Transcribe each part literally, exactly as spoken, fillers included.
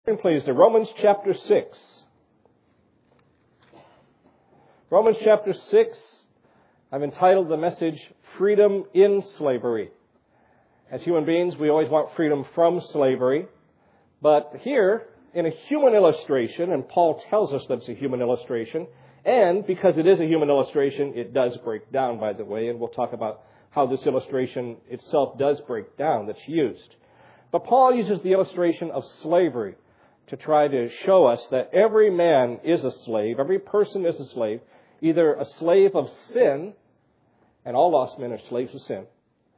Turn please to Romans chapter six. Romans chapter six, I've entitled the message, Freedom in Slavery. As human beings, we always want freedom from slavery. But here, in a human illustration, and Paul tells us that it's a human illustration, and because it is a human illustration, it does break down, by the way, and we'll talk about how this illustration itself does break down that's used. But Paul uses the illustration of slavery to try to show us that every man is a slave, every person is a slave, either a slave of sin, and all lost men are slaves of sin,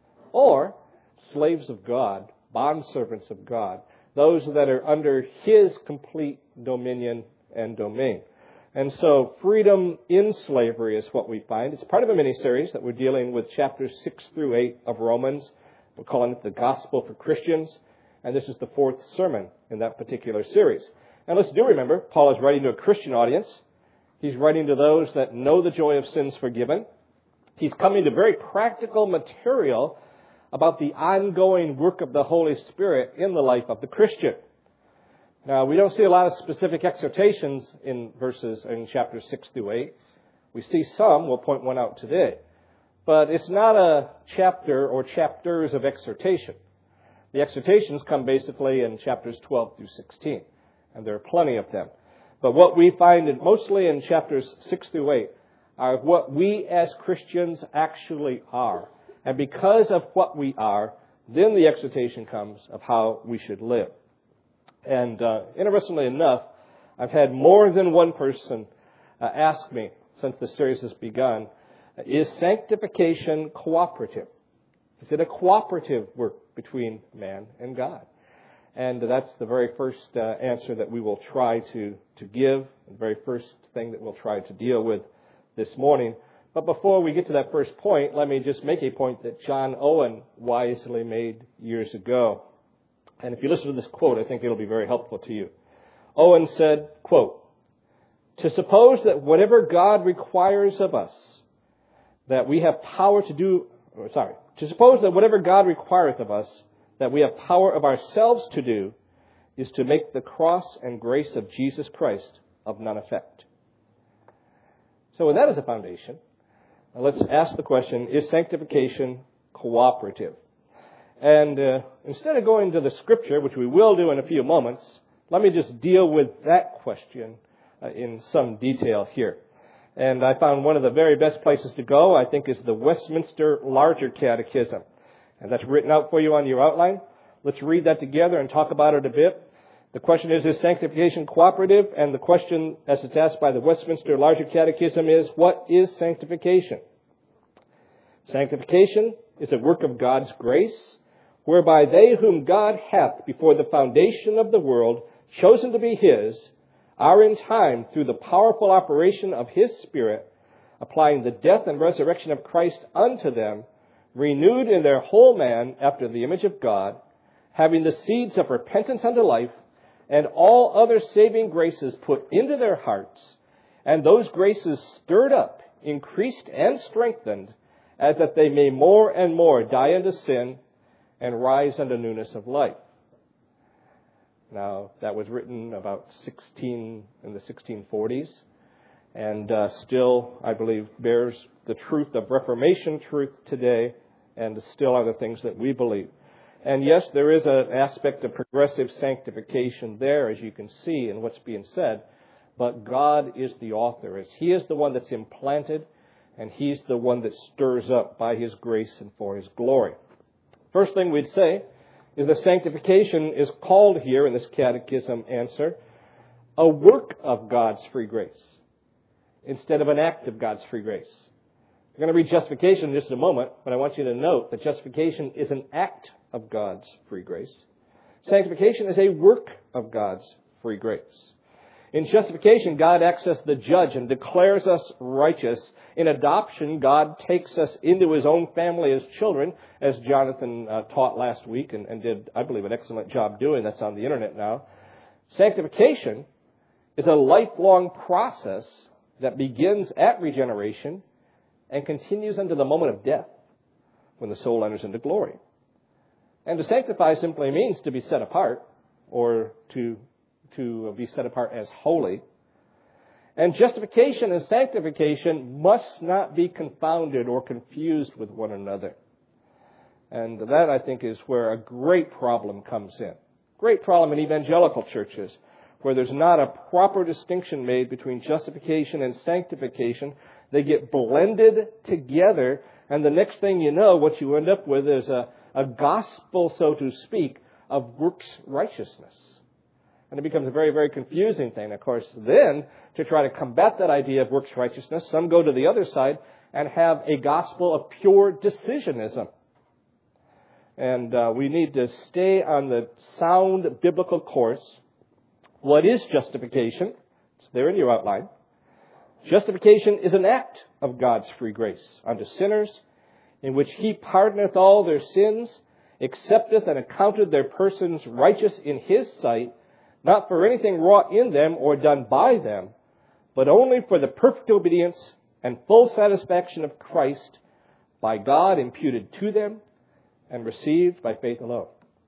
or slaves of God, bondservants of God, those that are under His complete dominion and domain. And so freedom in slavery is what we find. It's part of a mini-series that we're dealing with chapters six through eight of Romans. We're calling it the Gospel for Christians. And this is the fourth sermon in that particular series. And let's do remember, Paul is writing to a Christian audience. He's writing to those that know the joy of sins forgiven. He's coming to very practical material about the ongoing work of the Holy Spirit in the life of the Christian. Now, we don't see a lot of specific exhortations in verses in chapters six through eight. We see some. We'll point one out today. But it's not a chapter or chapters of exhortation. The exhortations come basically in chapters twelve through sixteen, and there are plenty of them. But what we find in, mostly in chapters six through eight are what we as Christians actually are. And because of what we are, then the exhortation comes of how we should live. And uh, interestingly enough, I've had more than one person uh, ask me since the series has begun, is sanctification cooperative? Is it a cooperative work between man and God? And that's the very first uh, answer that we will try to, to give, the very first thing that we'll try to deal with this morning. But before we get to that first point, let me just make a point that John Owen wisely made years ago. And if you listen to this quote, I think it'll be very helpful to you. Owen said, quote, "To suppose that whatever God requires of us, that we have power to do, or sorry, to suppose that whatever God requireth of us, that we have power of ourselves to do, is to make the cross and grace of Jesus Christ of none effect." So with that as a foundation, let's ask the question, is sanctification cooperative? And uh, instead of going to the Scripture, which we will do in a few moments, let me just deal with that question uh, in some detail here. And I found one of the very best places to go, I think, is the Westminster Larger Catechism. And that's written out for you on your outline. Let's read that together and talk about it a bit. The question is, is sanctification cooperative? And the question, as it's asked by the Westminster Larger Catechism, is, what is sanctification? Sanctification is a work of God's grace, whereby they whom God hath before the foundation of the world chosen to be His, are in time, through the powerful operation of His Spirit, applying the death and resurrection of Christ unto them, renewed in their whole man after the image of God, having the seeds of repentance unto life, and all other saving graces put into their hearts, and those graces stirred up, increased, and strengthened, as that they may more and more die unto sin, and rise unto newness of life. Now, that was written about sixteen in the sixteen forties, and uh, still, I believe, bears the truth of Reformation truth today, and still are the things that we believe. And yes, there is an aspect of progressive sanctification there, as you can see in what's being said, but God is the author. As He is the one that's implanted, and He's the one that stirs up by His grace and for His glory. First thing we'd say is that sanctification is called here in this catechism answer a work of God's free grace instead of an act of God's free grace. We're going to read justification in just a moment, but I want you to note that justification is an act of God's free grace. Sanctification is a work of God's free grace. In justification, God acts as the judge and declares us righteous. In adoption, God takes us into His own family as children, as Jonathan uh, taught last week and, and did, I believe, an excellent job doing. That's on the internet now. Sanctification is a lifelong process that begins at regeneration and continues unto the moment of death, when the soul enters into glory. And to sanctify simply means to be set apart, or to to be set apart as holy. And justification and sanctification must not be confounded or confused with one another. And that, I think, is where a great problem comes in. Great problem in evangelical churches, where there's not a proper distinction made between justification and sanctification. They get blended together, and the next thing you know, what you end up with is a, a gospel, so to speak, of works righteousness. And it becomes a very, very confusing thing. Of course, then, to try to combat that idea of works righteousness, some go to the other side and have a gospel of pure decisionism. And uh, we need to stay on the sound biblical course. What is justification? It's there in your outline. Justification is an act of God's free grace unto sinners, in which He pardoneth all their sins, accepteth and accounteth their persons righteous in His sight, not for anything wrought in them or done by them, but only for the perfect obedience and full satisfaction of Christ by God imputed to them and received by faith alone.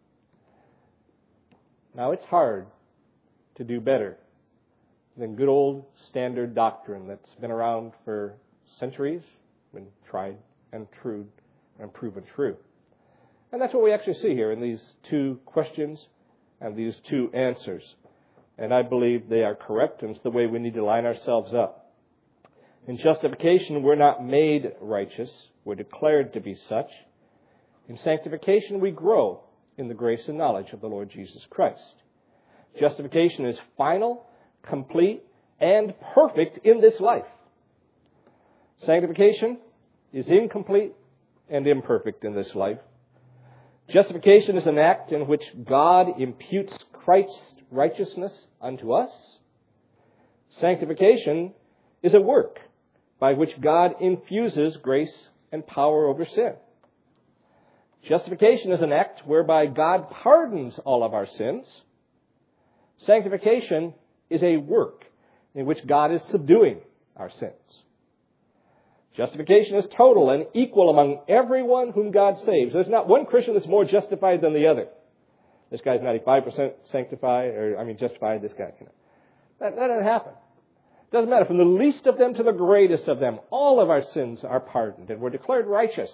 Now, it's hard to do better than good old standard doctrine that's been around for centuries, been tried and true and proven true. And that's what we actually see here in these two questions and these two answers. And I believe they are correct, and it's the way we need to line ourselves up. In justification, we're not made righteous. We're declared to be such. In sanctification, we grow in the grace and knowledge of the Lord Jesus Christ. Justification is final, complete, and perfect in this life. Sanctification is incomplete and imperfect in this life. Justification is an act in which God imputes Christ's righteousness unto us. Sanctification is a work by which God infuses grace and power over sin. Justification is an act whereby God pardons all of our sins. Sanctification is a work in which God is subduing our sins. Justification is total and equal among everyone whom God saves. There's not one Christian that's more justified than the other. This guy's ninety-five percent sanctified, or I mean justified, this guy. You know. That, that doesn't happen. It doesn't matter. From the least of them to the greatest of them, all of our sins are pardoned and we're declared righteous.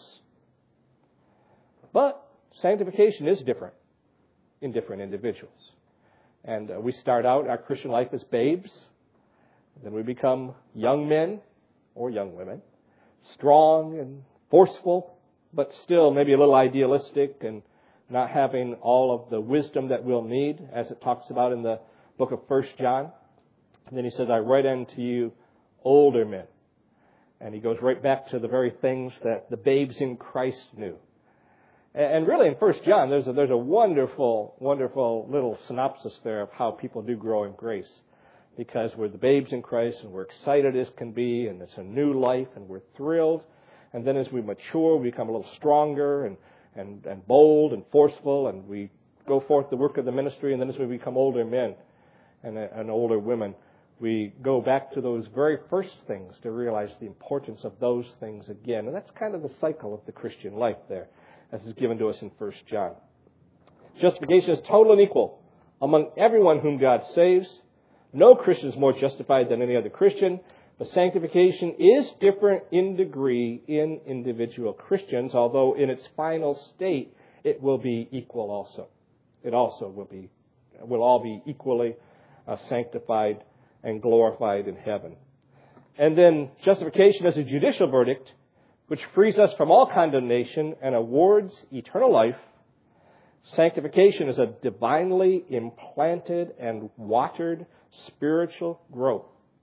But sanctification is different in different individuals. And uh, we start out our Christian life as babes. Then we become young men or young women, strong and forceful, but still maybe a little idealistic and not having all of the wisdom that we'll need, as it talks about in the book of First John. And then he says, I write unto you older men. And he goes right back to the very things that the babes in Christ knew. And really in First John, there's a, there's a wonderful, wonderful little synopsis there of how people do grow in grace. Because we're the babes in Christ and we're excited as can be, and it's a new life and we're thrilled. And then as we mature, we become a little stronger and, and, and bold and forceful, and we go forth the work of the ministry. And then as we become older men and, and older women, we go back to those very first things to realize the importance of those things again. And that's kind of the cycle of the Christian life there, as is given to us in First John. Justification is total and equal among everyone whom God saves. No Christian is more justified than any other Christian, but sanctification is different in degree in individual Christians, although in its final state it will be equal also. It also will be, will all be equally uh, sanctified and glorified in heaven. And then justification as a judicial verdict, which frees us from all condemnation and awards eternal life. Sanctification is a divinely implanted and watered spiritual growth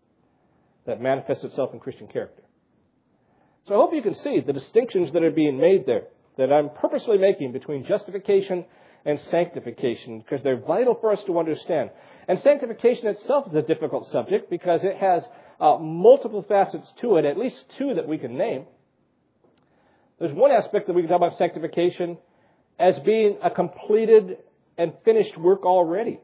that manifests itself in Christian character. So I hope you can see the distinctions that are being made there, that I'm purposely making between justification and sanctification, because they're vital for us to understand. And sanctification itself is a difficult subject because it has uh, multiple facets to it, at least two that we can name. There's one aspect that we can talk about sanctification as being a completed and finished work already.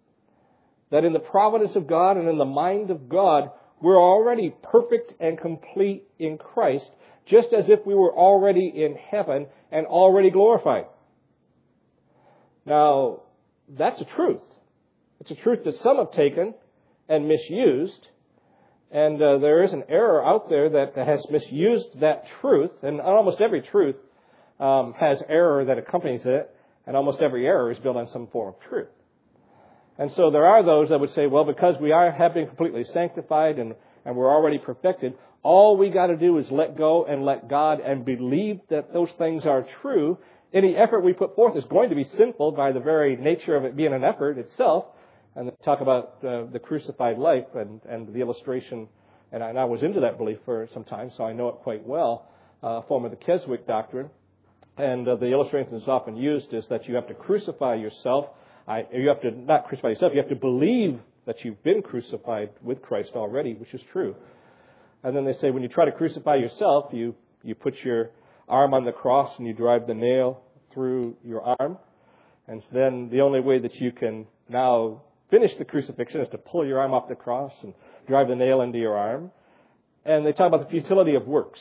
That in the providence of God and in the mind of God, we're already perfect and complete in Christ, just as if we were already in heaven and already glorified. Now, that's a truth. It's a truth that some have taken and misused. And uh, there is an error out there that has misused that truth. And almost every truth um, has error that accompanies it. And almost every error is built on some form of truth. And so there are those that would say, well, because we are have been completely sanctified and, and we're already perfected, all we got to do is let go and let God and believe that those things are true. Any effort we put forth is going to be sinful by the very nature of it being an effort itself. And they talk about uh, the crucified life and, and the illustration. And I, and I was into that belief for some time, so I know it quite well, uh, form of the Keswick doctrine. And uh, the illustration that's often used is that you have to crucify yourself. I, you have to not crucify yourself. You have to believe that you've been crucified with Christ already, which is true. And then they say when you try to crucify yourself, you, you put your arm on the cross and you drive the nail through your arm. And then the only way that you can now finish the crucifixion is to pull your arm off the cross and drive the nail into your arm. And they talk about the futility of works.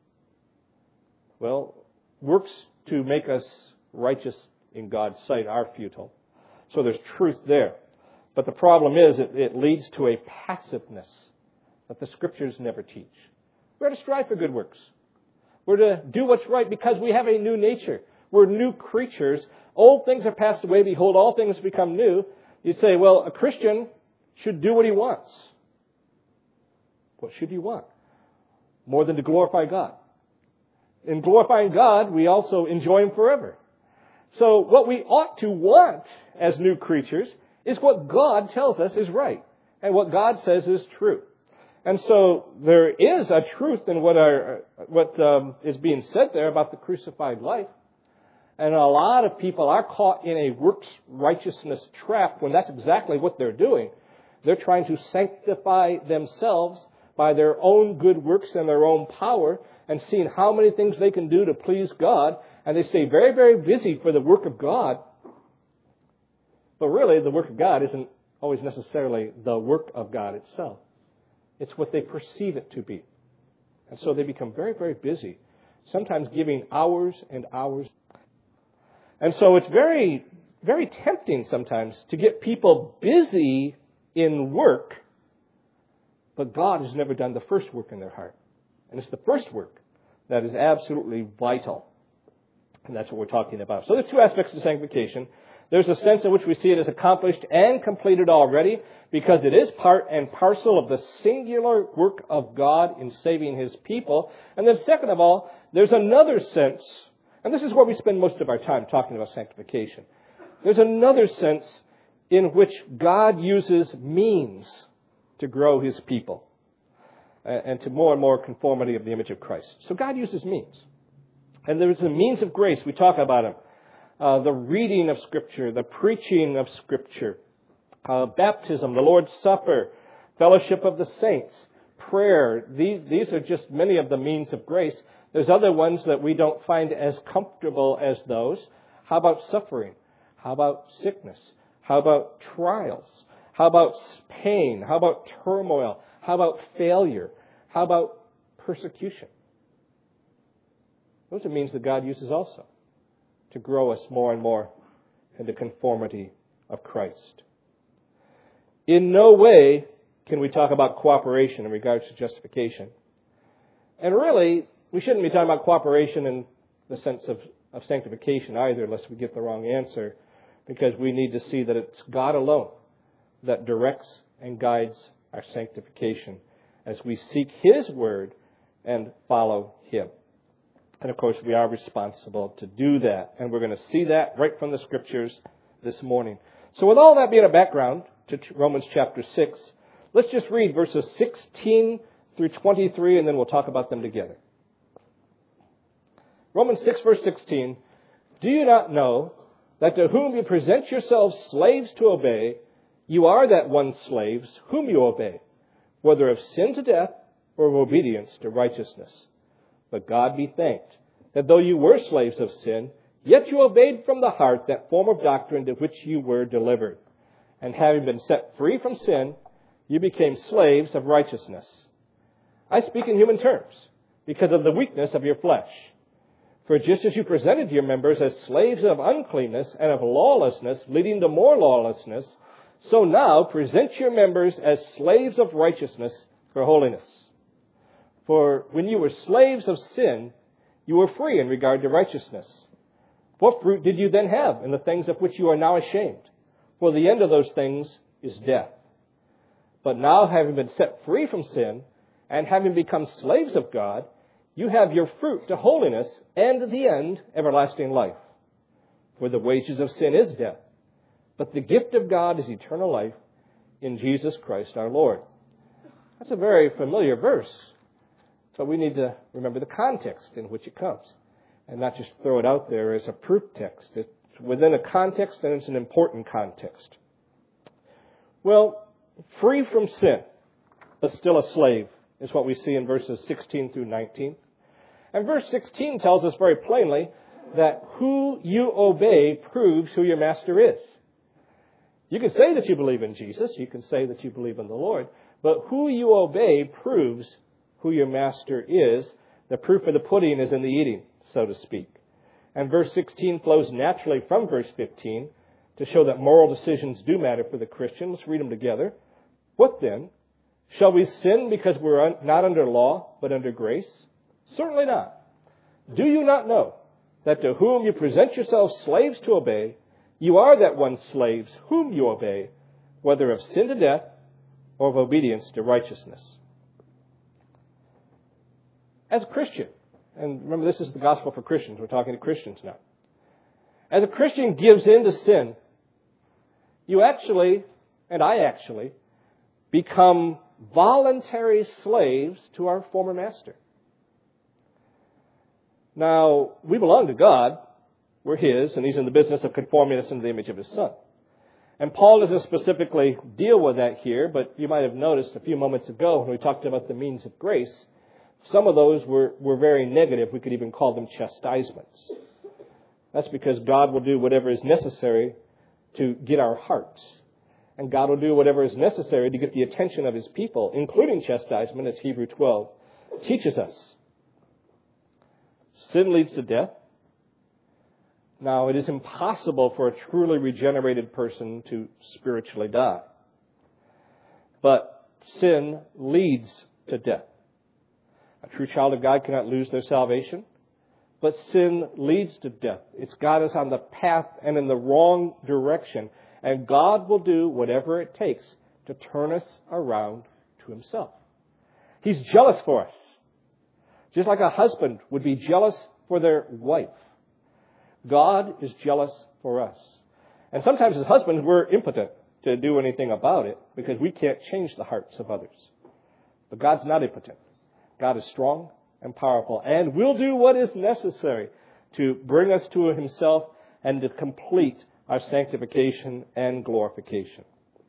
Well, works to make us righteous in God's sight are futile. So there's truth there. But the problem is it, it leads to a passiveness that the Scriptures never teach. We're to strive for good works. We're to do what's right because we have a new nature. We're new creatures. Old things are passed away. Behold, all things become new. You'd say, well, a Christian should do what he wants. What should you want? More than to glorify God. In glorifying God, we also enjoy Him forever. So what we ought to want as new creatures is what God tells us is right and what God says is true. And so there is a truth in what our, what um, is being said there about the crucified life. And a lot of people are caught in a works righteousness trap when that's exactly what they're doing. They're trying to sanctify themselves by their own good works and their own power and seeing how many things they can do to please God. And they stay very, very busy for the work of God. But really, the work of God isn't always necessarily the work of God itself. It's what they perceive it to be. And so they become very, very busy, sometimes giving hours and hours. And so it's very, very tempting sometimes to get people busy in work, but God has never done the first work in their heart. And it's the first work that is absolutely vital. And that's what we're talking about. So there's two aspects of sanctification. There's a sense in which we see it as accomplished and completed already because it is part and parcel of the singular work of God in saving His people. And then second of all, there's another sense, and this is where we spend most of our time talking about sanctification. There's another sense in which God uses means to grow His people and to more and more conformity of the image of Christ. So God uses means. And there's the means of grace. We talk about them. Uh, the reading of Scripture, the preaching of Scripture, uh, baptism, the Lord's Supper, fellowship of the saints, prayer. These, these are just many of the means of grace. There's other ones that we don't find as comfortable as those. How about suffering? How about sickness? How about trials? How about pain? How about turmoil? How about failure? How about persecution? Those are means that God uses also to grow us more and more into conformity of Christ. In no way can we talk about cooperation in regards to justification. And really, we shouldn't be talking about cooperation in the sense of, of sanctification either, lest we get the wrong answer, because we need to see that it's God alone that directs and guides our sanctification as we seek His Word and follow Him. And of course, we are responsible to do that. And we're going to see that right from the Scriptures this morning. So with all that being a background to Romans chapter six, let's just read verses sixteen through twenty-three, and then we'll talk about them together. Romans six, verse sixteen, do you not know that to whom you present yourselves slaves to obey, you are that one slaves whom you obey, whether of sin to death or of obedience to righteousness? But God be thanked that though you were slaves of sin, yet you obeyed from the heart that form of doctrine to which you were delivered. And having been set free from sin, you became slaves of righteousness. I speak in human terms because of the weakness of your flesh. For just as you presented your members as slaves of uncleanness and of lawlessness, leading to more lawlessness, So now present your members as slaves of righteousness for holiness. For when you were slaves of sin, you were free in regard to righteousness. What fruit did you then have in the things of which you are now ashamed? For the end of those things is death. But now, having been set free from sin, and having become slaves of God, you have your fruit to holiness, and the end, everlasting life. For the wages of sin is death, but the gift of God is eternal life in Jesus Christ our Lord. That's a very familiar verse, but we need to remember the context in which it comes, and not just throw it out there as a proof text. It's within a context, and it's an important context. Well, free from sin, but still a slave, is what we see in verses sixteen through nineteen. And verse sixteen tells us very plainly that who you obey proves who your master is. You can say that you believe in Jesus, you can say that you believe in the Lord, but who you obey proves who your master is. The proof of the pudding is in the eating, so to speak. And verse sixteen flows naturally from verse fifteen to show that moral decisions do matter for the Christian. Let's read them together. What then? Shall we sin because we're un- not under law, but under grace? Certainly not. Do you not know that to whom you present yourselves slaves to obey, you are that one slaves whom you obey, whether of sin to death or of obedience to righteousness? As a Christian, and remember this is the gospel for Christians, we're talking to Christians now. As a Christian gives in to sin, you actually, and I actually, become voluntary slaves to our former master. Now, we belong to God. We're His, and He's in the business of conforming us into the image of His Son. And Paul doesn't specifically deal with that here, but you might have noticed a few moments ago when we talked about the means of grace, some of those were, were very negative. We could even call them chastisements. That's because God will do whatever is necessary to get our hearts. And God will do whatever is necessary to get the attention of His people, including chastisement, as Hebrews twelve teaches us. Sin leads to death. Now, it is impossible for a truly regenerated person to spiritually die. But sin leads to death. A true child of God cannot lose their salvation, but sin leads to death. It's got us on the path and in the wrong direction. And God will do whatever it takes to turn us around to Himself. He's jealous for us. Just like a husband would be jealous for their wife. God is jealous for us. And sometimes as husbands, we're impotent to do anything about it because we can't change the hearts of others. But God's not impotent. God is strong and powerful and will do what is necessary to bring us to Himself and to complete our sanctification and glorification.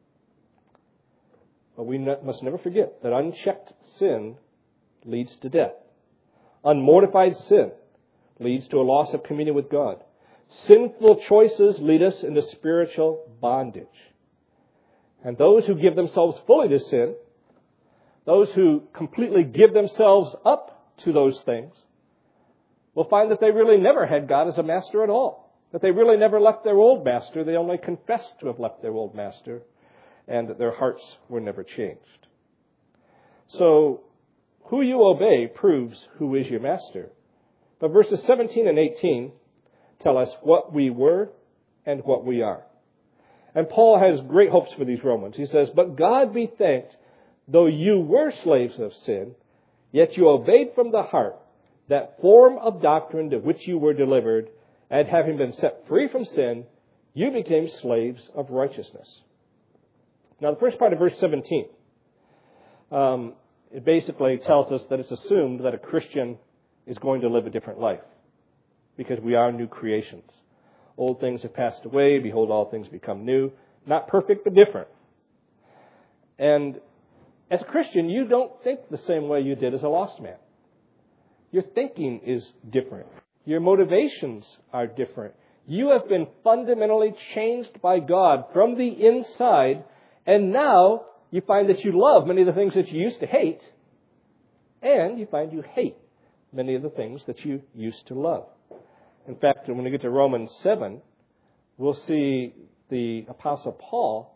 But we must never forget that unchecked sin leads to death. Unmortified sin leads to a loss of communion with God. Sinful choices lead us into spiritual bondage. And those who give themselves fully to sin, those who completely give themselves up to those things, will find that they really never had God as a master at all. That they really never left their old master. They only confessed to have left their old master, and that their hearts were never changed. So, who you obey proves who is your master. But verses seventeen and eighteen tell us what we were and what we are. And Paul has great hopes for these Romans. He says, "But God be thanked, though you were slaves of sin, yet you obeyed from the heart that form of doctrine to which you were delivered, and having been set free from sin, you became slaves of righteousness." Now, the first part of verse seventeen, um, it basically tells us that it's assumed that a Christian is going to live a different life because we are new creations. Old things have passed away. Behold, all things become new. Not perfect, but different. And as a Christian, you don't think the same way you did as a lost man. Your thinking is different. Your motivations are different. You have been fundamentally changed by God from the inside, and now you find that you love many of the things that you used to hate, and you find you hate many of the things that you used to love. In fact, when we get to Romans seven, we'll see the Apostle Paul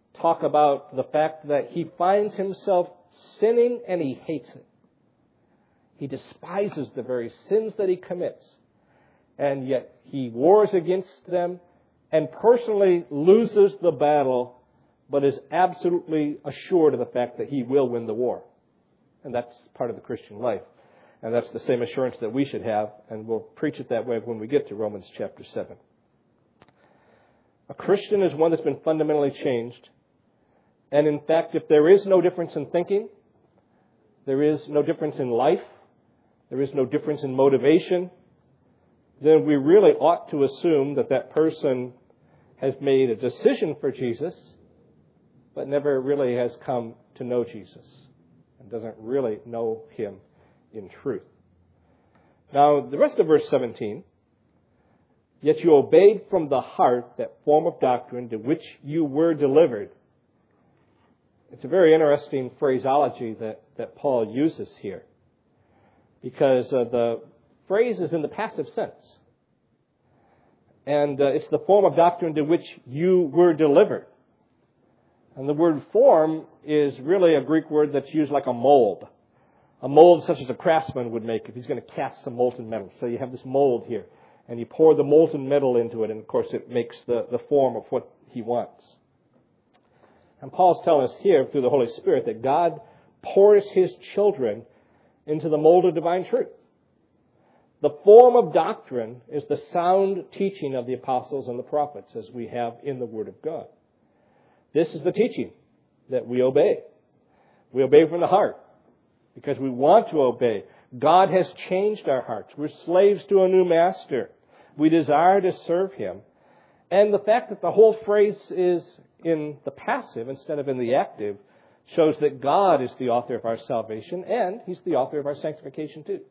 talk about the fact that he finds himself sinning and he hates it. He despises the very sins that he commits. And yet he wars against them and personally loses the battle, but is absolutely assured of the fact that he will win the war. And that's part of the Christian life. And that's the same assurance that we should have, and we'll preach it that way when we get to Romans chapter seven. A Christian is one that's been fundamentally changed. And in fact, if there is no difference in thinking, there is no difference in life, there is no difference in motivation, then we really ought to assume that that person has made a decision for Jesus, but never really has come to know Jesus and doesn't really know him in truth. Now, the rest of verse seventeen, yet you obeyed from the heart that form of doctrine to which you were delivered. It's a very interesting phraseology that, that Paul uses here, because uh, the phrase is in the passive sense. And uh, it's the form of doctrine to which you were delivered. And the word form is really a Greek word that's used like a mold. A mold such as a craftsman would make if he's going to cast some molten metal. So you have this mold here, and you pour the molten metal into it, and of course it makes the, the form of what he wants. And Paul's telling us here through the Holy Spirit that God pours his children into the mold of divine truth. The form of doctrine is the sound teaching of the apostles and the prophets, as we have in the Word of God. This is the teaching that we obey. We obey from the heart because we want to obey. God has changed our hearts. We're slaves to a new master. We desire to serve him. And the fact that the whole phrase is in the passive instead of in the active shows that God is the author of our salvation, and he's the author of our sanctification too.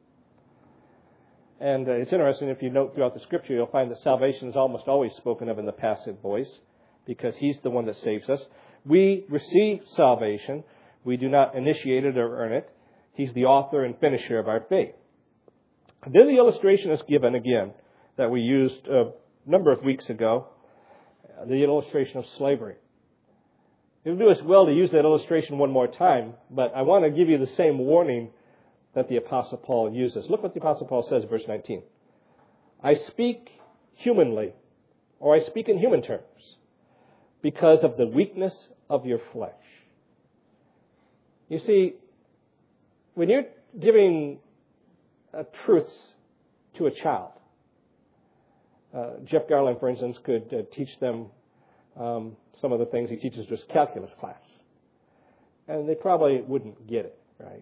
And uh, it's interesting, if you note throughout the Scripture, you'll find that salvation is almost always spoken of in the passive voice, because he's the one that saves us. We receive salvation. We do not initiate it or earn it. He's the author and finisher of our faith. Then the illustration is given again that we used a number of weeks ago, the illustration of slavery. It would do us well to use that illustration one more time, but I want to give you the same warning that the Apostle Paul uses. Look what the Apostle Paul says in verse nineteen. I speak humanly, or I speak in human terms, because of the weakness of your flesh. You see, when you're giving uh, truths to a child, uh, Jeff Garland, for instance, could uh, teach them um, some of the things he teaches to his calculus class. And they probably wouldn't get it, right?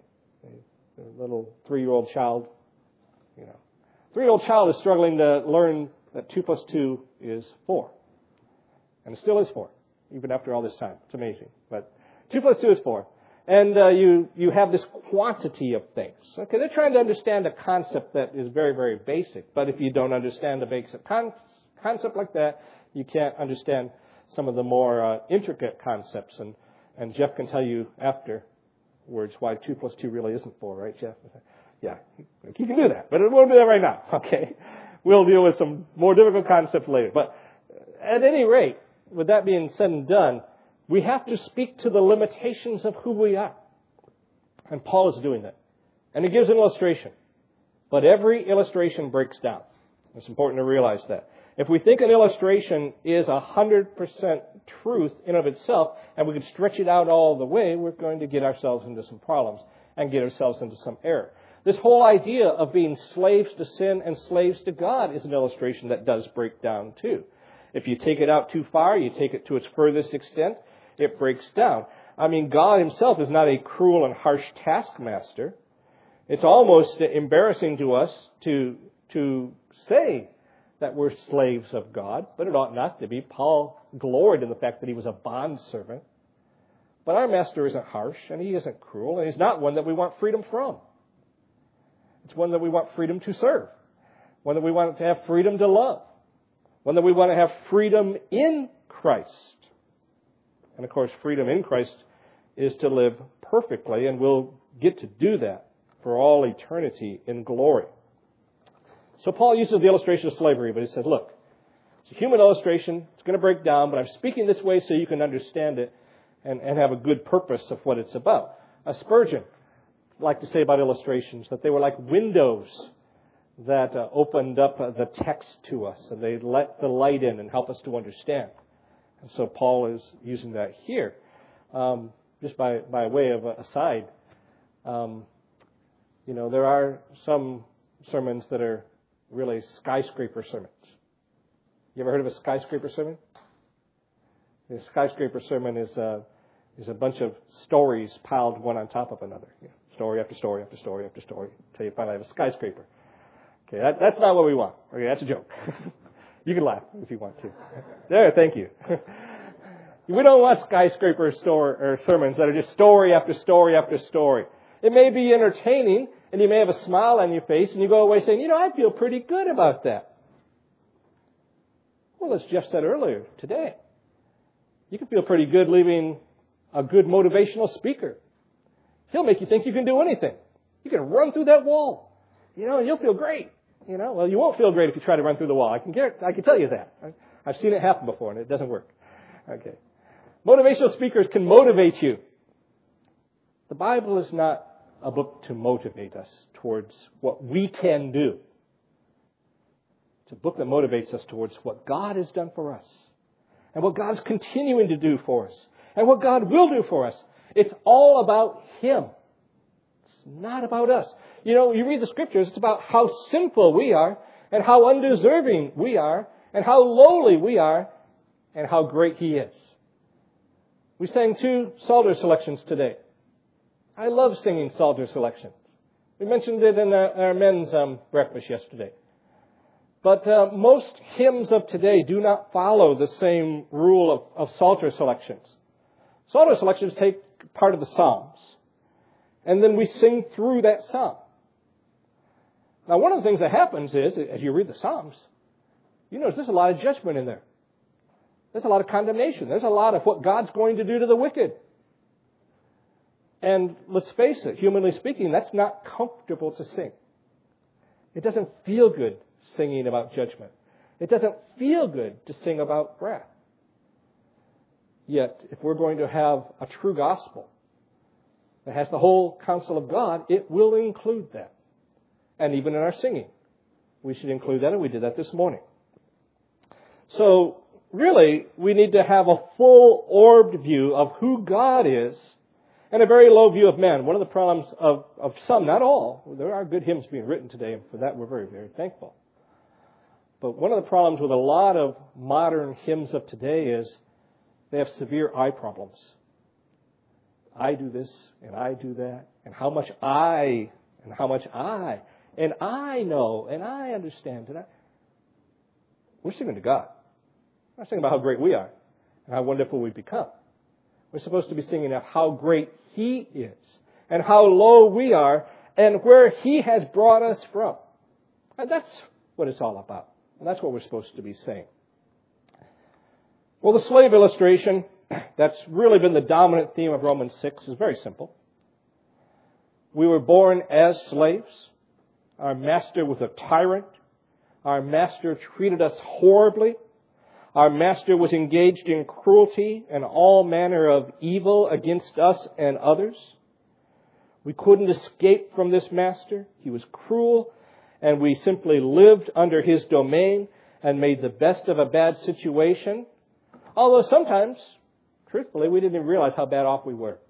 A little three-year-old child, you know. Three-year-old child is struggling to learn that two plus two is four. And it still is four, even after all this time. It's amazing. But two plus two is four. And uh, you, you have this quantity of things. Okay, they're trying to understand a concept that is very, very basic. But if you don't understand a basic con- concept like that, you can't understand some of the more uh, intricate concepts. And, and Jeff can tell you afterwards why two plus two really isn't four, right, Jeff? Yeah, he can do that. But we won't do that right now, okay? We'll deal with some more difficult concepts later. But at any rate, with that being said and done, we have to speak to the limitations of who we are. And Paul is doing that. And he gives an illustration. But every illustration breaks down. It's important to realize that. If we think an illustration is one hundred percent truth in of itself, and we can stretch it out all the way, we're going to get ourselves into some problems and get ourselves into some error. This whole idea of being slaves to sin and slaves to God is an illustration that does break down too. If you take it out too far, you take it to its furthest extent, it breaks down. I mean, God himself is not a cruel and harsh taskmaster. It's almost embarrassing to us to, to say that we're slaves of God, but it ought not to be. Paul gloried in the fact that he was a bondservant. But our master isn't harsh, and he isn't cruel, and he's not one that we want freedom from. It's one that we want freedom to serve, one that we want to have freedom to love, one that we want to have freedom in Christ. And of course, freedom in Christ is to live perfectly, and we'll get to do that for all eternity in glory. So Paul uses the illustration of slavery, but he says, look, It's a human illustration. It's going to break down, but I'm speaking this way so you can understand it and, and have a good purpose of what it's about. A Spurgeon liked to say about illustrations that they were like windows that uh, opened up uh, the text to us, and they let the light in and help us to understand. And so Paul is using that here. Um, just by, by way of a aside, um, you know, there are some sermons that are really skyscraper sermons. You ever heard of a skyscraper sermon? A skyscraper sermon is a, is a bunch of stories piled one on top of another. You know, story after story after story after story until you finally have a skyscraper. Okay, that, that's not what we want. Okay, that's a joke. You can laugh if you want to. There, thank you. We don't want skyscraper story, or sermons that are just story after story after story. It may be entertaining, and you may have a smile on your face, and you go away saying, you know, I feel pretty good about that. Well, as Jeff said earlier today, you can feel pretty good leaving a good motivational speaker. He'll make you think you can do anything. You can run through that wall, you know, and you'll feel great. You know, well, you won't feel great if you try to run through the wall. I can get, I can tell you that. I've seen it happen before, and it doesn't work. Okay. Motivational speakers can motivate you. The Bible is not a book to motivate us towards what we can do. It's a book that motivates us towards what God has done for us and what God's continuing to do for us and what God will do for us. It's all about Him. It's not about us. You know, you read the Scriptures, it's about how sinful we are and how undeserving we are and how lowly we are and how great He is. We sang two Psalter selections today. I love singing Psalter selections. We mentioned it in our, our men's um, breakfast yesterday. But uh, most hymns of today do not follow the same rule of, of Psalter selections. Psalter selections take part of the Psalms, and then we sing through that psalm. Now, one of the things that happens is, as you read the Psalms, you notice there's a lot of judgment in there. There's a lot of condemnation. There's a lot of what God's going to do to the wicked. And let's face it, humanly speaking, that's not comfortable to sing. It doesn't feel good singing about judgment. It doesn't feel good to sing about wrath. Yet, if we're going to have a true gospel that has the whole counsel of God, it will include that. And even in our singing, we should include that, and we did that this morning. So, really, we need to have a full-orbed view of who God is and a very low view of man. One of the problems of, of some, not all, there are good hymns being written today, and for that we're very, very thankful. But one of the problems with a lot of modern hymns of today is they have severe I problems. I do this, and I do that, and how much I, and how much I, and I know, and I understand. And I... We're singing to God. We're not singing about how great we are and how wonderful we've become. We're supposed to be singing of how great He is and how low we are and where He has brought us from. And that's what it's all about. And that's what we're supposed to be saying. Well, the slave illustration, that's really been the dominant theme of Romans six, is very simple. We were born as slaves. Our master was a tyrant. Our master treated us horribly. Our master was engaged in cruelty and all manner of evil against us and others. We couldn't escape from this master. He was cruel, and we simply lived under his domain and made the best of a bad situation. Although sometimes, truthfully, we didn't even realize how bad off we were.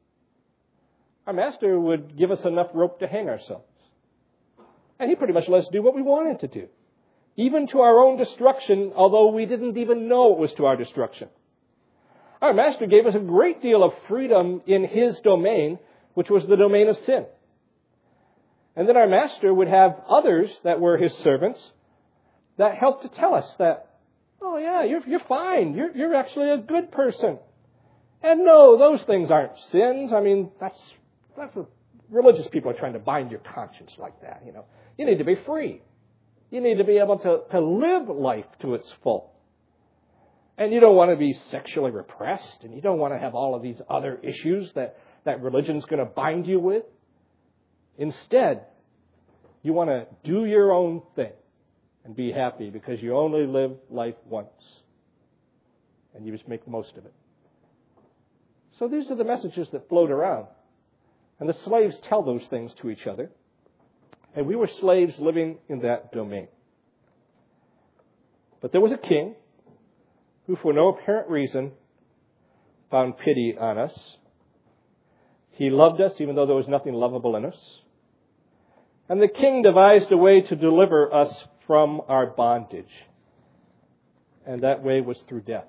Our master would give us enough rope to hang ourselves. And he pretty much let us do what we wanted to do. Even to our own destruction, although we didn't even know it was to our destruction. Our master gave us a great deal of freedom in his domain, which was the domain of sin. And then our master would have others that were his servants that helped to tell us that, oh yeah, you're, you're fine. You're, you're actually a good person. And no, those things aren't sins. I mean, that's, that's a, religious people are trying to bind your conscience like that, you know. You need to be free. You need to be able to, to live life to its full. And you don't want to be sexually repressed, and you don't want to have all of these other issues that, that religion's going to bind you with. Instead, you want to do your own thing and be happy because you only live life once. And you just make the most of it. So these are the messages that float around. And the slaves tell those things to each other. And we were slaves living in that domain. But there was a king who, for no apparent reason, found pity on us. He loved us even though there was nothing lovable in us. And the king devised a way to deliver us from our bondage. And that way was through death.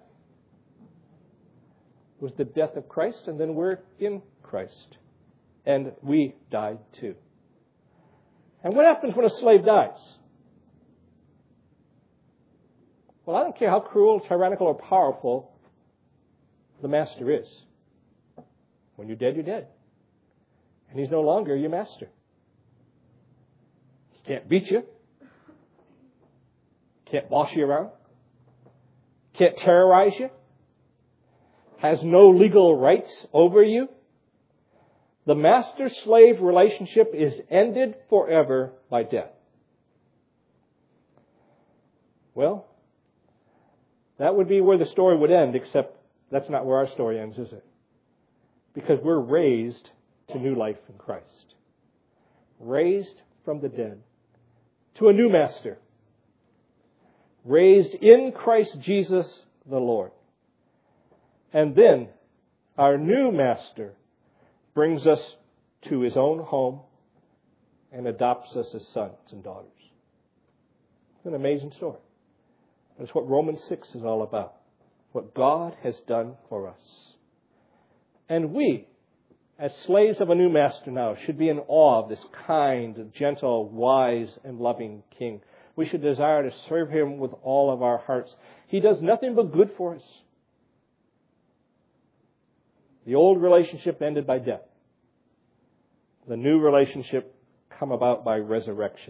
It was the death of Christ, and then we're in Christ. And we died too. And what happens when a slave dies? Well, I don't care how cruel, tyrannical, or powerful the master is. When you're dead, you're dead. And he's no longer your master. He can't beat you. Can't boss you around. Can't terrorize you. Has no legal rights over you. The master-slave relationship is ended forever by death. Well, that would be where the story would end, except that's not where our story ends, is it? Because we're raised to new life in Christ. Raised from the dead to a new master. Raised in Christ Jesus the Lord. And then our new master brings us to his own home and adopts us as sons and daughters. It's an amazing story. That's what Romans six is all about. What God has done for us. And we, as slaves of a new master now, should be in awe of this kind, gentle, wise, and loving King. We should desire to serve him with all of our hearts. He does nothing but good for us. The old relationship ended by death. The new relationship come about by resurrection.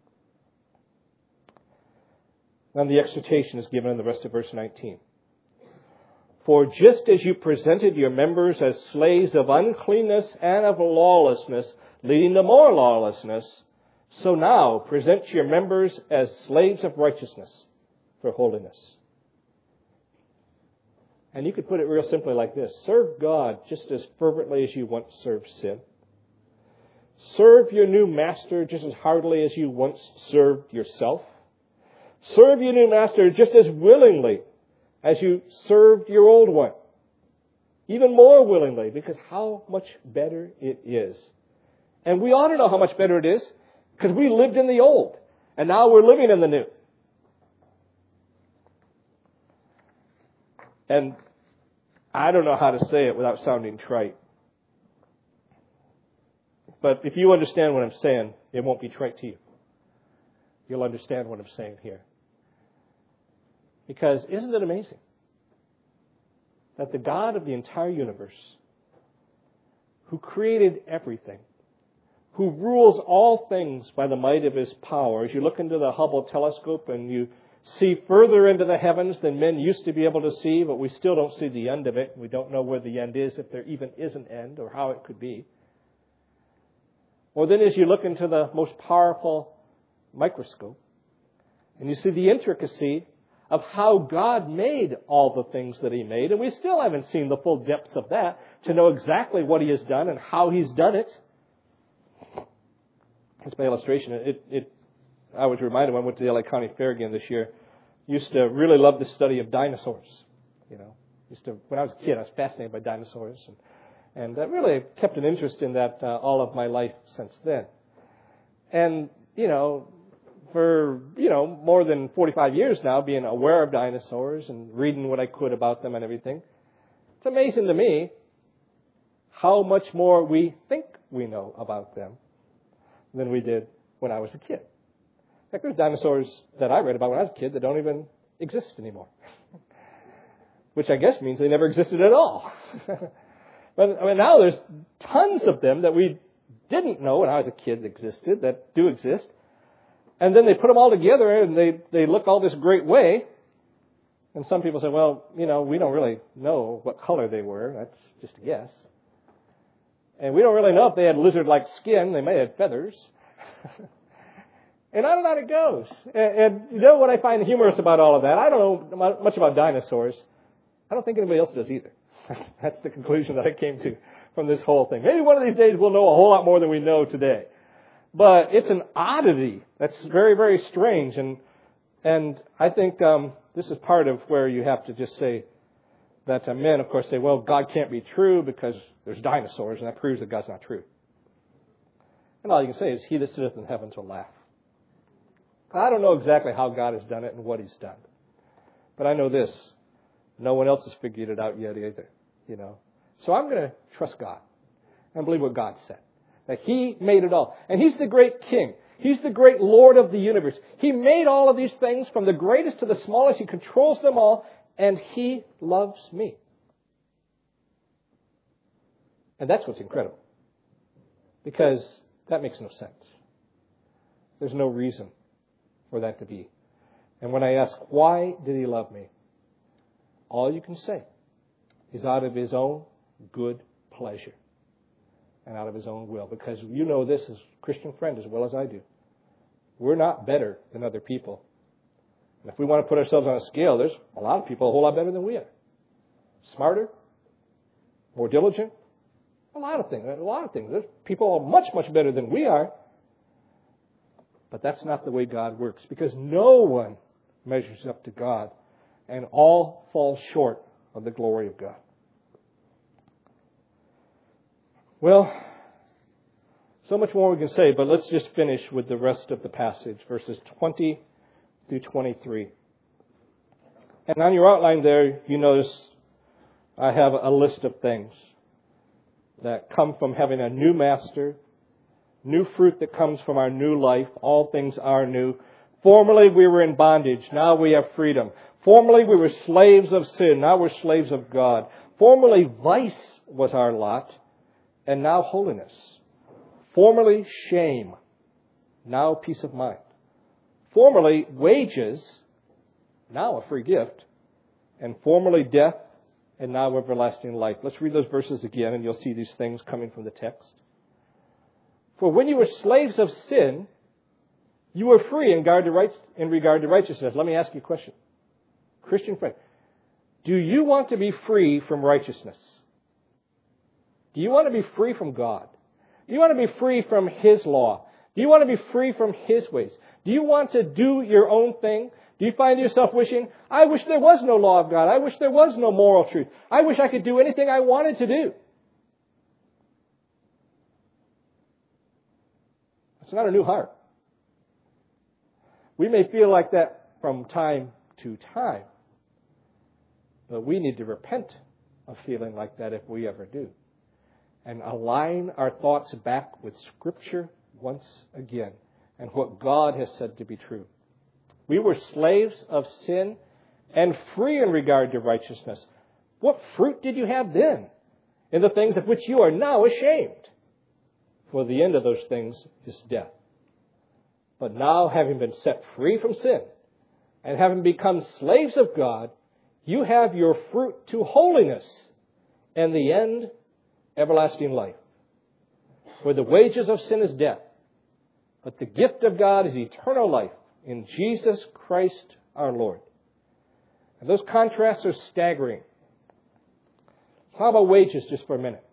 Then the exhortation is given in the rest of verse nineteen. For just as you presented your members as slaves of uncleanness and of lawlessness, leading to more lawlessness, so now present your members as slaves of righteousness for holiness. And you could put it real simply like this. Serve God just as fervently as you once served sin. Serve your new master just as heartily as you once served yourself. Serve your new master just as willingly as you served your old one. Even more willingly, because how much better it is. And we ought to know how much better it is, because we lived in the old, and now we're living in the new. And I don't know how to say it without sounding trite. But if you understand what I'm saying, it won't be trite to you. You'll understand what I'm saying here. Because isn't it amazing that the God of the entire universe, who created everything, who rules all things by the might of his power, as you look into the Hubble telescope and you see further into the heavens than men used to be able to see, but we still don't see the end of it. We don't know where the end is, if there even is an end, or how it could be. Or then as you look into the most powerful microscope, and you see the intricacy of how God made all the things that he made, and we still haven't seen the full depths of that to know exactly what he has done and how he's done it. That's my illustration. It, it, I was reminded when I went to the L A County Fair again this year, used to really love the study of dinosaurs. You know, used to, when I was a kid, I was fascinated by dinosaurs, and, and I really kept an interest in that uh, all of my life since then. And, you know, for, you know, more than forty-five years now, being aware of dinosaurs and reading what I could about them and everything, it's amazing to me how much more we think we know about them than we did when I was a kid. In fact, there's dinosaurs that I read about when I was a kid that don't even exist anymore. Which I guess means they never existed at all. But I mean, now there's tons of them that we didn't know when I was a kid existed, that do exist. And then they put them all together and they, they look all this great way. And some people say, well, you know, we don't really know what color they were. That's just a guess. And we don't really know if they had lizard-like skin. They may have feathers. And on and on it goes. And, and you know what I find humorous about all of that? I don't know much about dinosaurs. I don't think anybody else does either. That's the conclusion that I came to from this whole thing. Maybe one of these days we'll know a whole lot more than we know today. But it's an oddity that's very, very strange. And and I think um, this is part of where you have to just say that uh, men, of course, say, well, God can't be true because there's dinosaurs, and that proves that God's not true. And all you can say is, he that sitteth in heaven will laugh. I don't know exactly how God has done it and what he's done. But I know this. No one else has figured it out yet either. You know. So I'm going to trust God and believe what God said. That he made it all. And he's the great king. He's the great Lord of the universe. He made all of these things from the greatest to the smallest. He controls them all. And he loves me. And that's what's incredible. Because that makes no sense. There's no reason for that to be. And when I ask, why did he love me? All you can say is out of his own good pleasure and out of his own will. Because you know this as a Christian friend as well as I do. We're not better than other people. And if we want to put ourselves on a scale, there's a lot of people a whole lot better than we are. Smarter, more diligent, a lot of things. A lot of things. There's people much, much better than we are. But that's not the way God works, because no one measures up to God, and all fall short of the glory of God. Well, so much more we can say, but let's just finish with the rest of the passage, verses twenty through twenty-three. And on your outline there, you notice I have a list of things that come from having a new master, new fruit that comes from our new life. All things are new. Formerly we were in bondage. Now we have freedom. Formerly we were slaves of sin. Now we're slaves of God. Formerly vice was our lot. And now holiness. Formerly shame. Now peace of mind. Formerly wages. Now a free gift. And formerly death. And now everlasting life. Let's read those verses again and you'll see these things coming from the text. For when you were slaves of sin, you were free in regard to right, in regard to righteousness. Let me ask you a question. Christian friend, do you want to be free from righteousness? Do you want to be free from God? Do you want to be free from His law? Do you want to be free from His ways? Do you want to do your own thing? Do you find yourself wishing, I wish there was no law of God. I wish there was no moral truth. I wish I could do anything I wanted to do. It's not a new heart. We may feel like that from time to time, but we need to repent of feeling like that if we ever do, and align our thoughts back with Scripture once again and what God has said to be true. We were slaves of sin and free in regard to righteousness. What fruit did you have then in the things of which you are now ashamed? For the end of those things is death. But now, having been set free from sin and having become slaves of God, you have your fruit to holiness, and the end, everlasting life. For the wages of sin is death, but the gift of God is eternal life in Jesus Christ our Lord. And those contrasts are staggering. How about wages just for a minute?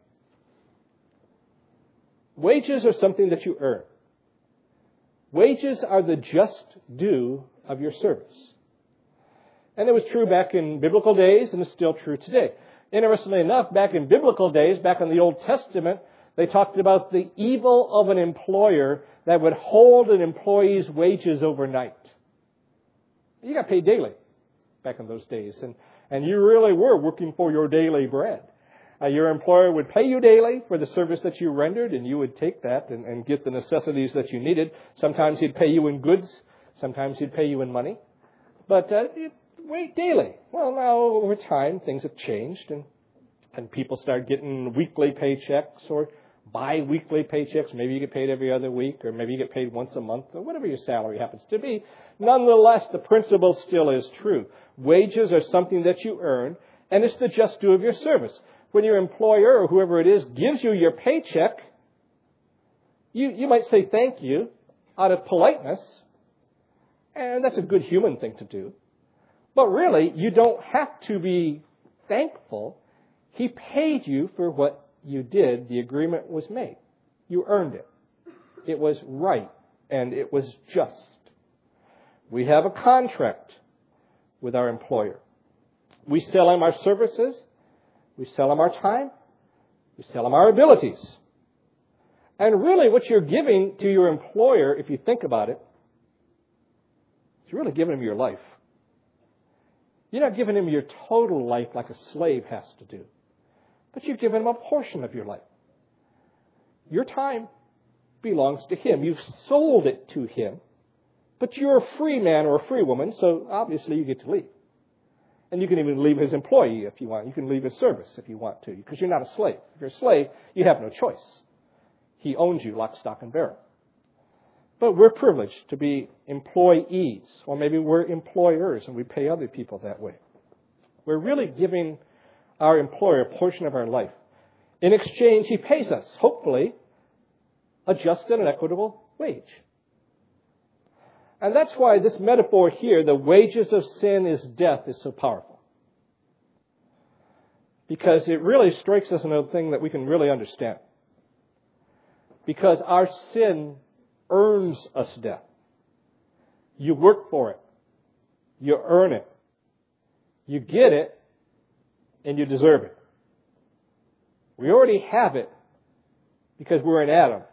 Wages are something that you earn. Wages are the just due of your service. And it was true back in biblical days, and it's still true today. Interestingly enough, back in biblical days, back in the Old Testament, they talked about the evil of an employer that would hold an employee's wages overnight. You got paid daily back in those days, and, and you really were working for your daily bread. Uh, your employer would pay you daily for the service that you rendered, and you would take that and, and get the necessities that you needed. Sometimes he'd pay you in goods. Sometimes he'd pay you in money. But uh, it, wait daily. Well, now over time, things have changed, and, and people start getting weekly paychecks or bi-weekly paychecks. Maybe you get paid every other week, or maybe you get paid once a month, or whatever your salary happens to be. Nonetheless, the principle still is true. Wages are something that you earn, and it's the just due of your service. When your employer or whoever it is gives you your paycheck, you, you might say thank you out of politeness, And that's a good human thing to do. But really, you don't have to be thankful. He paid you for what you did. The agreement was made. You earned it. It was right, and it was just. We have a contract with our employer. We sell him our services. We sell him our time. We sell him our abilities. And really what you're giving to your employer, if you think about it, is really giving him your life. You're not giving him your total life like a slave has to do. But you've given him a portion of your life. Your time belongs to him. You've sold it to him. But you're a free man or a free woman, so obviously you get to leave. And you can even leave his employee if you want. You can leave his service if you want to, because you're not a slave. If you're a slave, you have no choice. He owns you lock, stock, and barrel. But we're privileged to be employees, or maybe we're employers and we pay other people that way. We're really giving our employer a portion of our life. In exchange, he pays us, hopefully, a just and an equitable wage. And that's why this metaphor here, the wages of sin is death, is so powerful. Because it really strikes us another thing that we can really understand. Because our sin earns us death. You work for it. You earn it. You get it, and you deserve it. We already have it because we're in Adam.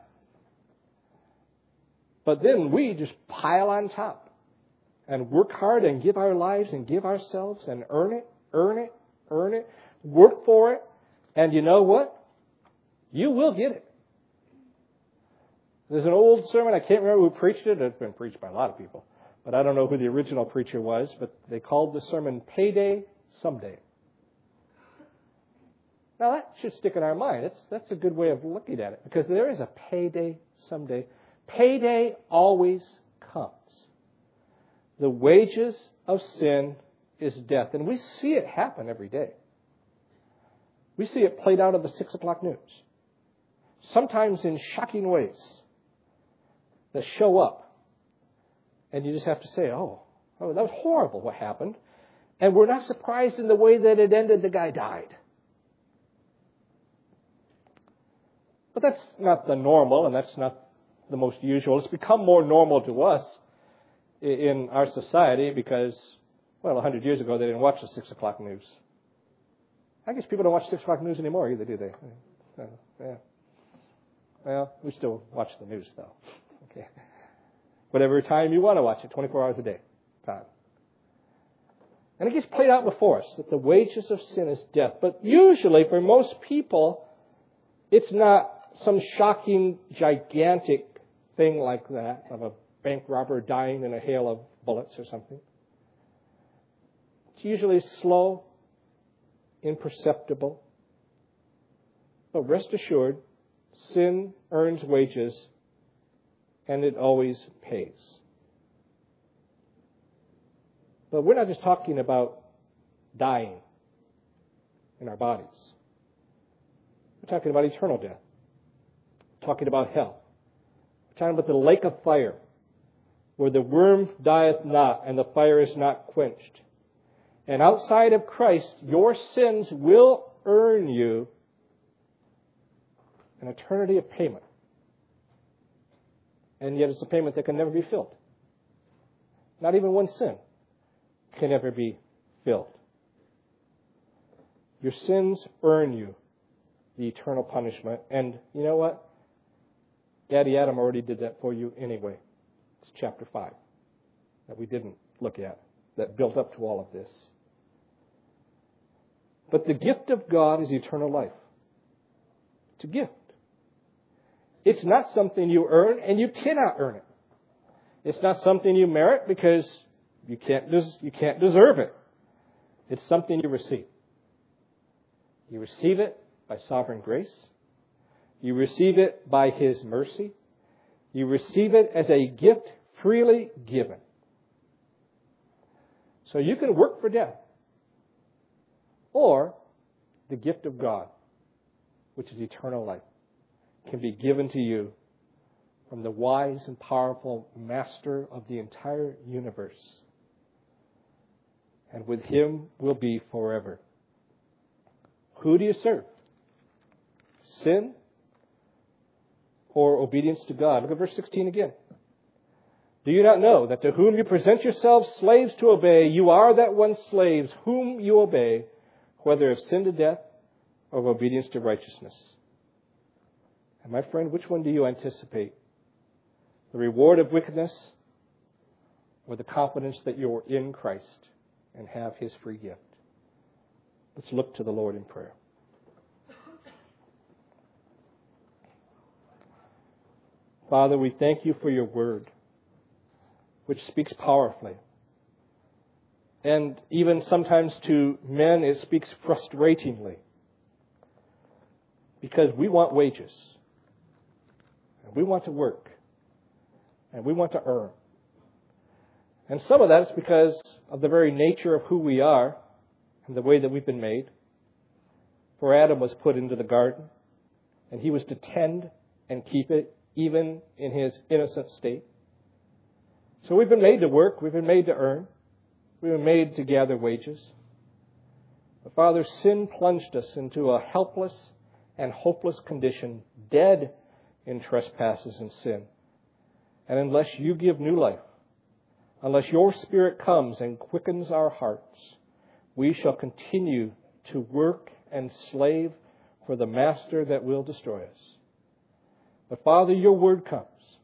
But then we just pile on top and work hard and give our lives and give ourselves and earn it, earn it, earn it, work for it. And you know what? You will get it. There's an old sermon, I can't remember who preached it. It's been preached by a lot of people. But I don't know who the original preacher was. But they called the sermon Payday Someday. Now that should stick in our mind. It's, that's a good way of looking at it. Because there is a payday someday. Payday always comes. The wages of sin is death. And we see it happen every day. We see it played out in the six o'clock news. Sometimes in shocking ways that show up. And you just have to say, oh, oh, that was horrible what happened. And we're not surprised in the way that it ended. The guy died. But that's not the normal, and that's not the most usual. It's become more normal to us in our society because, well, a hundred years ago they didn't watch the six o'clock news. I guess people don't watch six o'clock news anymore either, do they? Yeah. Well, we still watch the news though. Okay. Whatever time you want to watch it, twenty-four hours a day. Time. And it gets played out before us that the wages of sin is death. But usually for most people, it's not some shocking, gigantic thing like that of a bank robber dying in a hail of bullets or something. It's usually slow, imperceptible. But rest assured, sin earns wages, and it always pays. But we're not just talking about dying in our bodies. We're talking about eternal death. We're talking about hell. We're talking about the lake of fire, where the worm dieth not and the fire is not quenched. And outside of Christ, your sins will earn you an eternity of payment. And yet it's a payment that can never be filled. Not even one sin can ever be filled. Your sins earn you the eternal punishment. And you know what? Daddy Adam already did that for you anyway. It's chapter five that we didn't look at, that built up to all of this. But the gift of God is eternal life. It's a gift. It's not something you earn, and you cannot earn it. It's not something you merit because you can't des- you can't deserve it. It's something you receive. You receive it by sovereign grace. You receive it by His mercy. You receive it as a gift freely given. So you can work for death. Or the gift of God, which is eternal life, can be given to you from the wise and powerful Master of the entire universe. And with Him will be forever. Who do you serve? Sin or obedience to God? Look at verse sixteen again. Do you not know that to whom you present yourselves slaves to obey, you are that one slaves whom you obey, whether of sin to death or of obedience to righteousness? And my friend, which one do you anticipate? The reward of wickedness or the confidence that you're in Christ and have His free gift? Let's look to the Lord in prayer. Father, we thank You for Your word, which speaks powerfully. And even sometimes to men it speaks frustratingly. Because we want wages. And we want to work. And we want to earn. And some of that is because of the very nature of who we are and the way that we've been made. For Adam was put into the garden, and he was to tend and keep it, even in his innocent state. So we've been made to work. We've been made to earn. We've been made to gather wages. But Father, sin plunged us into a helpless and hopeless condition, dead in trespasses and sin. And unless You give new life, unless Your Spirit comes and quickens our hearts, we shall continue to work and slave for the master that will destroy us. But Father, Your word comes,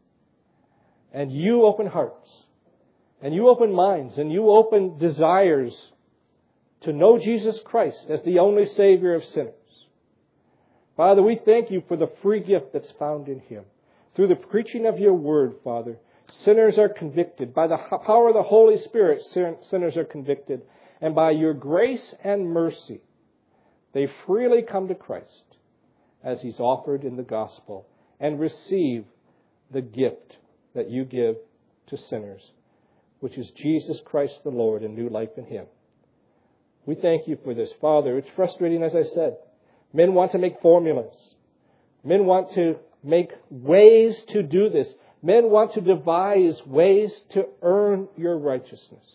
and You open hearts, and You open minds, and You open desires to know Jesus Christ as the only Savior of sinners. Father, we thank You for the free gift that's found in Him. Through the preaching of Your word, Father, sinners are convicted. By the power of the Holy Spirit, sinners are convicted. And by Your grace and mercy, they freely come to Christ as He's offered in the gospel and receive the gift that You give to sinners, which is Jesus Christ the Lord and new life in Him. We thank You for this, Father. It's frustrating, as I said. Men want to make formulas. Men want to make ways to do this. Men want to devise ways to earn Your righteousness.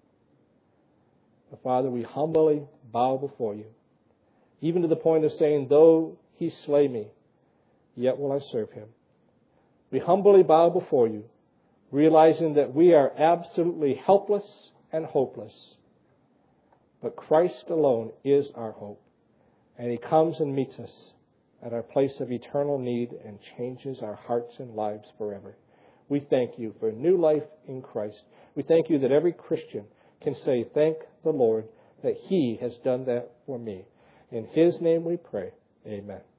But Father, we humbly bow before You, even to the point of saying, though He slay me, yet will I serve Him. We humbly bow before You, realizing that we are absolutely helpless and hopeless. But Christ alone is our hope. And He comes and meets us at our place of eternal need and changes our hearts and lives forever. We thank You for new life in Christ. We thank You that every Christian can say, thank the Lord that He has done that for me. In His name we pray. Amen.